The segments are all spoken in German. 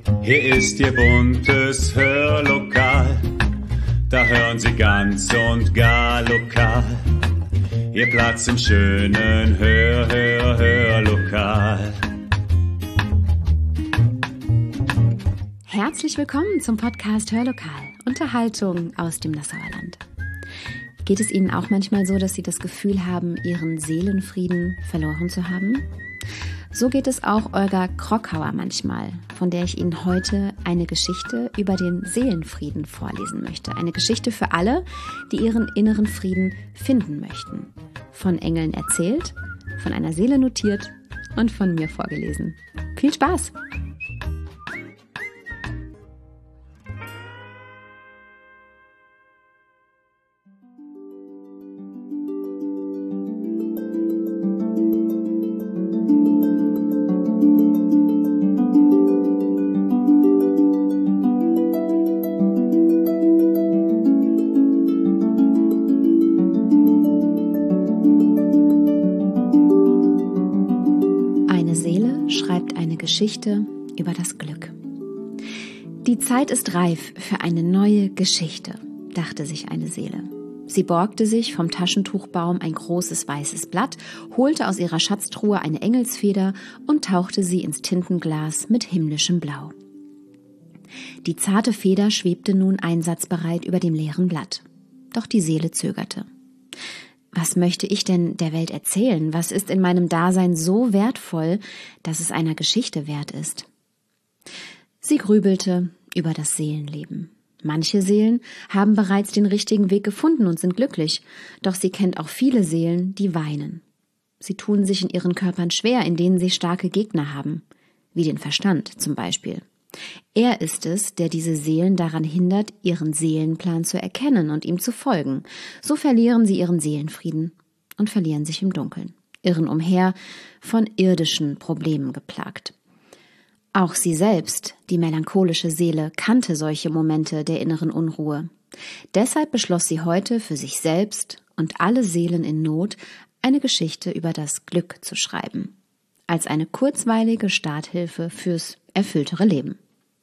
Hier ist Ihr buntes Hörlokal, da hören Sie ganz und gar lokal. Ihr Platz im schönen Hörlokal. Herzlich willkommen zum Podcast Hörlokal, Unterhaltung aus dem Nassauer Land. Geht es Ihnen auch manchmal so, dass Sie das Gefühl haben, Ihren Seelenfrieden verloren zu haben? So geht es auch Olga Krockhauer manchmal, von der ich Ihnen heute eine Geschichte über den Seelenfrieden vorlesen möchte. Eine Geschichte für alle, die ihren inneren Frieden finden möchten. Von Engeln erzählt, von einer Seele notiert und von mir vorgelesen. Viel Spaß! Geschichte über das Glück. Die Zeit ist reif für eine neue Geschichte, dachte sich eine Seele. Sie borgte sich vom Taschentuchbaum ein großes weißes Blatt, holte aus ihrer Schatztruhe eine Engelsfeder und tauchte sie ins Tintenglas mit himmlischem Blau. Die zarte Feder schwebte nun einsatzbereit über dem leeren Blatt. Doch die Seele zögerte. Was möchte ich denn der Welt erzählen? Was ist in meinem Dasein so wertvoll, dass es einer Geschichte wert ist? Sie grübelte über das Seelenleben. Manche Seelen haben bereits den richtigen Weg gefunden und sind glücklich, doch sie kennt auch viele Seelen, die weinen. Sie tun sich in ihren Körpern schwer, in denen sie starke Gegner haben, wie den Verstand zum Beispiel. Er ist es, der diese Seelen daran hindert, ihren Seelenplan zu erkennen und ihm zu folgen. So verlieren sie ihren Seelenfrieden und verlieren sich im Dunkeln, irren umher, von irdischen Problemen geplagt. Auch sie selbst, die melancholische Seele, kannte solche Momente der inneren Unruhe. Deshalb beschloss sie heute für sich selbst und alle Seelen in Not eine Geschichte über das Glück zu schreiben, als eine kurzweilige Starthilfe fürs erfülltere Leben.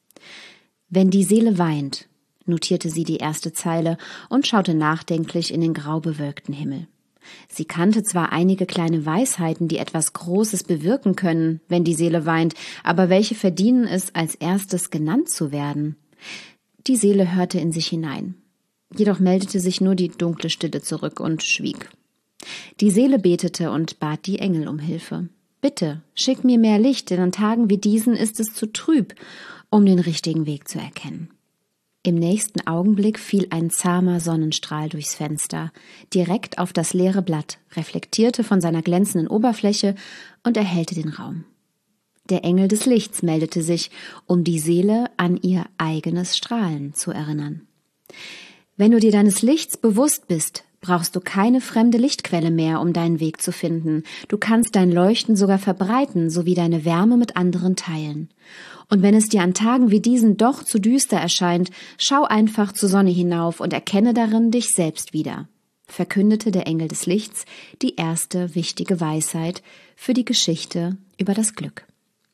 Wenn die Seele weint, notierte sie die erste Zeile und schaute nachdenklich in den grau bewölkten Himmel. Sie kannte zwar einige kleine Weisheiten, die etwas Großes bewirken können, wenn die Seele weint, aber welche verdienen es, als erstes genannt zu werden? Die Seele hörte in sich hinein. Jedoch meldete sich nur die dunkle Stille zurück und schwieg. Die Seele betete und bat die Engel um Hilfe. Bitte, schick mir mehr Licht, denn an Tagen wie diesen ist es zu trüb, um den richtigen Weg zu erkennen. Im nächsten Augenblick fiel ein zahmer Sonnenstrahl durchs Fenster, direkt auf das leere Blatt, reflektierte von seiner glänzenden Oberfläche und erhellte den Raum. Der Engel des Lichts meldete sich, um die Seele an ihr eigenes Strahlen zu erinnern. Wenn du dir deines Lichts bewusst bist, brauchst du keine fremde Lichtquelle mehr, um deinen Weg zu finden. Du kannst dein Leuchten sogar verbreiten, sowie deine Wärme mit anderen teilen. Und wenn es dir an Tagen wie diesen doch zu düster erscheint, schau einfach zur Sonne hinauf und erkenne darin dich selbst wieder, verkündete der Engel des Lichts die erste wichtige Weisheit für die Geschichte über das Glück.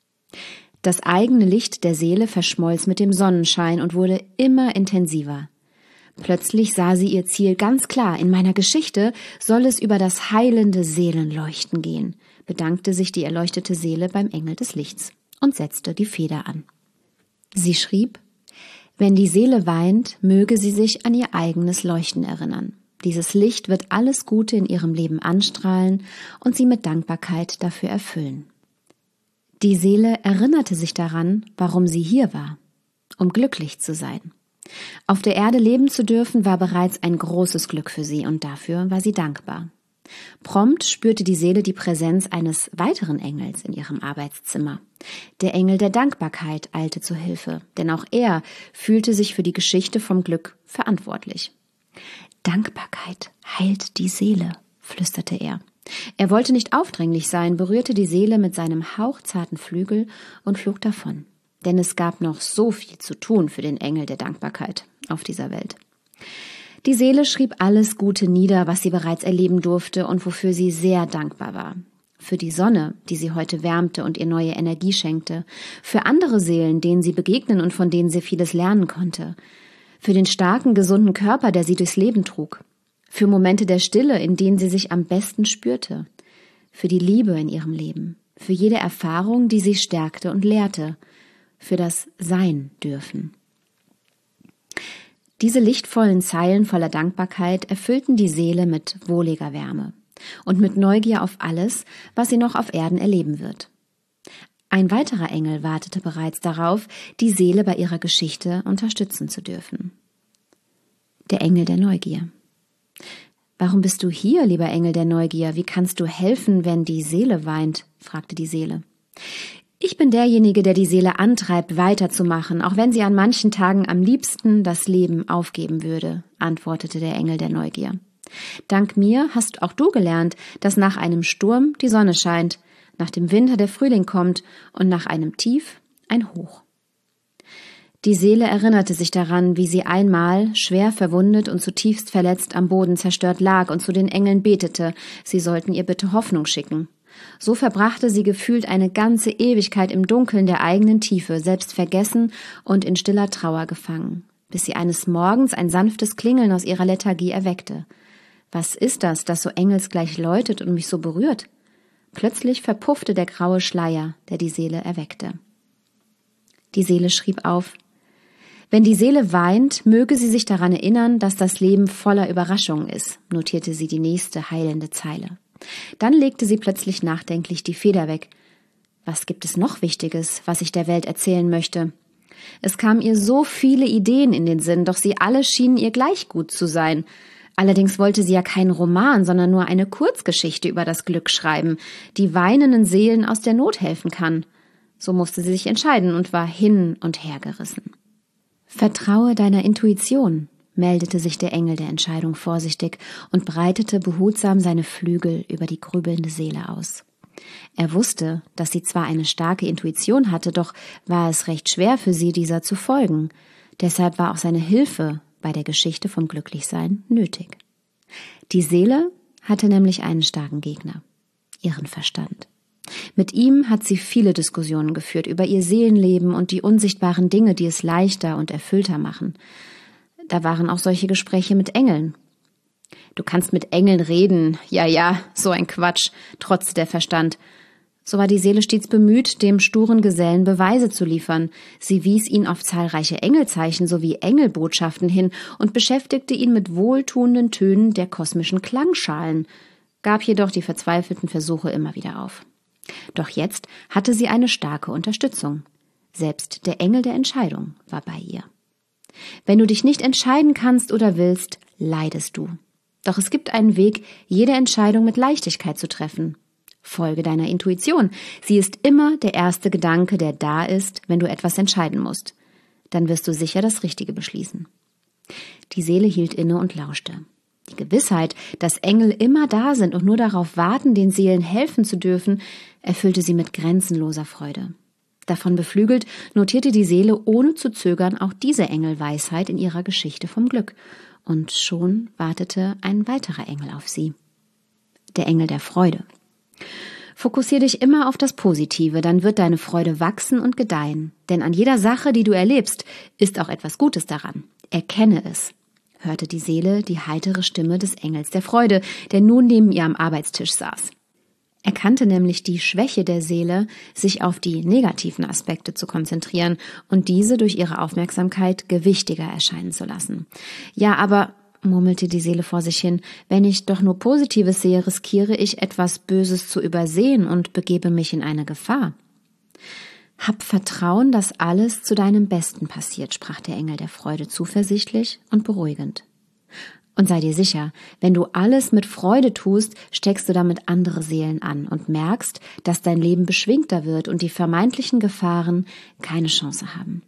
Das eigene Licht der Seele verschmolz mit dem Sonnenschein und wurde immer intensiver. Plötzlich sah sie ihr Ziel ganz klar. In meiner Geschichte soll es über das heilende Seelenleuchten gehen, bedankte sich die erleuchtete Seele beim Engel des Lichts und setzte die Feder an. Sie schrieb: Wenn die Seele weint, möge sie sich an ihr eigenes Leuchten erinnern. Dieses Licht wird alles Gute in ihrem Leben anstrahlen und sie mit Dankbarkeit dafür erfüllen. Die Seele erinnerte sich daran, warum sie hier war, um glücklich zu sein. Auf der Erde leben zu dürfen, war bereits ein großes Glück für sie und dafür war sie dankbar. Prompt spürte die Seele die Präsenz eines weiteren Engels in ihrem Arbeitszimmer. Der Engel der Dankbarkeit eilte zu Hilfe, denn auch er fühlte sich für die Geschichte vom Glück verantwortlich. Dankbarkeit heilt die Seele, flüsterte er. Er wollte nicht aufdringlich sein, berührte die Seele mit seinem hauchzarten Flügel und flog davon. Denn es gab noch so viel zu tun für den Engel der Dankbarkeit auf dieser Welt. Die Seele schrieb alles Gute nieder, was sie bereits erleben durfte und wofür sie sehr dankbar war. für die Sonne, die sie heute wärmte und ihr neue Energie schenkte, für andere Seelen, denen sie begegnen und von denen sie vieles lernen konnte, für den starken, gesunden Körper, der sie durchs Leben trug, für Momente der Stille, in denen sie sich am besten spürte, für die Liebe in ihrem Leben, für jede Erfahrung, die sie stärkte und lehrte, für das Sein dürfen. Diese lichtvollen Zeilen voller Dankbarkeit erfüllten die Seele mit wohliger Wärme und mit Neugier auf alles, was sie noch auf Erden erleben wird. Ein weiterer Engel wartete bereits darauf, die Seele bei ihrer Geschichte unterstützen zu dürfen. Der Engel der Neugier. »Warum bist du hier, lieber Engel der Neugier? Wie kannst du helfen, wenn die Seele weint?« fragte die Seele. »Ich bin derjenige, der die Seele antreibt, weiterzumachen, auch wenn sie an manchen Tagen am liebsten das Leben aufgeben würde«, antwortete der Engel der Neugier. »Dank mir hast auch du gelernt, dass nach einem Sturm die Sonne scheint, nach dem Winter der Frühling kommt und nach einem Tief ein Hoch.« Die Seele erinnerte sich daran, wie sie einmal, schwer verwundet und zutiefst verletzt am Boden zerstört lag und zu den Engeln betete, sie sollten ihr bitte Hoffnung schicken. So verbrachte sie gefühlt eine ganze Ewigkeit im Dunkeln der eigenen Tiefe, selbst vergessen und in stiller Trauer gefangen, bis sie eines Morgens ein sanftes Klingeln aus ihrer Lethargie erweckte. Was ist das, das so engelsgleich läutet und mich so berührt? Plötzlich verpuffte der graue Schleier, der die Seele erweckte. Die Seele schrieb auf: »Wenn die Seele weint, möge sie sich daran erinnern, dass das Leben voller Überraschungen ist«, notierte sie die nächste heilende Zeile. Dann legte sie plötzlich nachdenklich die Feder weg. Was gibt es noch Wichtiges, was ich der Welt erzählen möchte? Es kamen ihr so viele Ideen in den Sinn, doch sie alle schienen ihr gleich gut zu sein. Allerdings wollte sie ja keinen Roman, sondern nur eine Kurzgeschichte über das Glück schreiben, die weinenden Seelen aus der Not helfen kann. So musste sie sich entscheiden und war hin und her gerissen. »Vertraue deiner Intuition«, meldete sich der Engel der Entscheidung vorsichtig und breitete behutsam seine Flügel über die grübelnde Seele aus. Er wusste, dass sie zwar eine starke Intuition hatte, doch war es recht schwer für sie, dieser zu folgen. Deshalb war auch seine Hilfe bei der Geschichte vom Glücklichsein nötig. Die Seele hatte nämlich einen starken Gegner, ihren Verstand. Mit ihm hat sie viele Diskussionen geführt über ihr Seelenleben und die unsichtbaren Dinge, die es leichter und erfüllter machen. Da waren auch solche Gespräche mit Engeln. »Du kannst mit Engeln reden, ja, so ein Quatsch«, trotzte der Verstand. So war die Seele stets bemüht, dem sturen Gesellen Beweise zu liefern. Sie wies ihn auf zahlreiche Engelzeichen sowie Engelbotschaften hin und beschäftigte ihn mit wohltuenden Tönen der kosmischen Klangschalen, gab jedoch die verzweifelten Versuche immer wieder auf. Doch jetzt hatte sie eine starke Unterstützung. Selbst der Engel der Entscheidung war bei ihr. Wenn du dich nicht entscheiden kannst oder willst, leidest du. Doch es gibt einen Weg, jede Entscheidung mit Leichtigkeit zu treffen. Folge deiner Intuition. Sie ist immer der erste Gedanke, der da ist, wenn du etwas entscheiden musst. Dann wirst du sicher das Richtige beschließen. Die Seele hielt inne und lauschte. Die Gewissheit, dass Engel immer da sind und nur darauf warten, den Seelen helfen zu dürfen, erfüllte sie mit grenzenloser Freude. Davon beflügelt, notierte die Seele ohne zu zögern auch diese Engelweisheit in ihrer Geschichte vom Glück. Und schon wartete ein weiterer Engel auf sie. Der Engel der Freude. Fokussier dich immer auf das Positive, dann wird deine Freude wachsen und gedeihen. Denn an jeder Sache, die du erlebst, ist auch etwas Gutes daran. Erkenne es, hörte die Seele die heitere Stimme des Engels der Freude, der nun neben ihr am Arbeitstisch saß. Er kannte nämlich die Schwäche der Seele, sich auf die negativen Aspekte zu konzentrieren und diese durch ihre Aufmerksamkeit gewichtiger erscheinen zu lassen. Ja, aber, murmelte die Seele vor sich hin, wenn ich doch nur Positives sehe, riskiere ich etwas Böses zu übersehen und begebe mich in eine Gefahr. Hab Vertrauen, dass alles zu deinem Besten passiert, sprach der Engel der Freude zuversichtlich und beruhigend. Und sei dir sicher, wenn du alles mit Freude tust, steckst du damit andere Seelen an und merkst, dass dein Leben beschwingter wird und die vermeintlichen Gefahren keine Chance haben.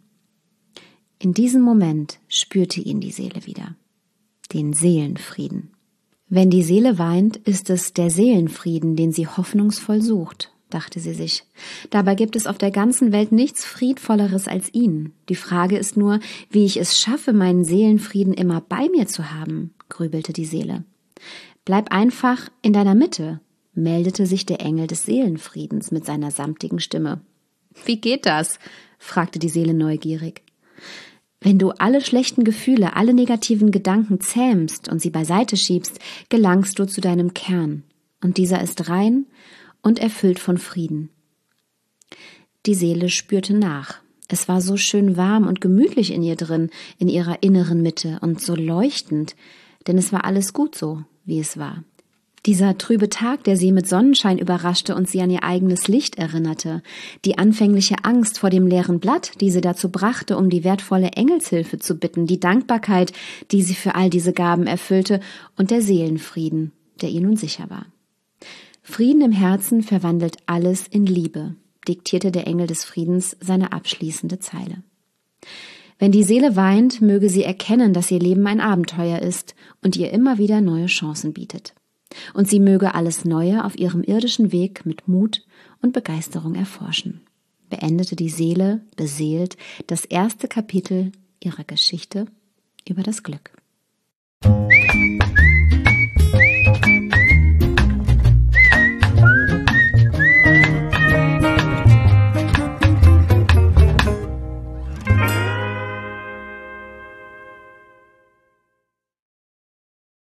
In diesem Moment spürte ihn die Seele wieder. Den Seelenfrieden. Wenn die Seele weint, ist es der Seelenfrieden, den sie hoffnungsvoll sucht, dachte sie sich. Dabei gibt es auf der ganzen Welt nichts Friedvolleres als ihn. Die Frage ist nur, wie ich es schaffe, meinen Seelenfrieden immer bei mir zu haben, grübelte die Seele. Bleib einfach in deiner Mitte, meldete sich der Engel des Seelenfriedens mit seiner samtigen Stimme. »Wie geht das?« fragte die Seele neugierig. »Wenn du alle schlechten Gefühle, alle negativen Gedanken zähmst und sie beiseite schiebst, gelangst du zu deinem Kern. Und dieser ist rein und erfüllt von Frieden.« Die Seele spürte nach. Es war so schön warm und gemütlich in ihr drin, in ihrer inneren Mitte und so leuchtend, denn es war alles gut so, wie es war. Dieser trübe Tag, der sie mit Sonnenschein überraschte und sie an ihr eigenes Licht erinnerte, die anfängliche Angst vor dem leeren Blatt, die sie dazu brachte, um die wertvolle Engelshilfe zu bitten, die Dankbarkeit, die sie für all diese Gaben erfüllte und der Seelenfrieden, der ihr nun sicher war. Frieden im Herzen verwandelt alles in Liebe, diktierte der Engel des Friedens seine abschließende Zeile. Wenn die Seele weint, möge sie erkennen, dass ihr Leben ein Abenteuer ist und ihr immer wieder neue Chancen bietet. Und sie möge alles Neue auf ihrem irdischen Weg mit Mut und Begeisterung erforschen. Beendete die Seele beseelt das erste Kapitel ihrer Geschichte über das Glück.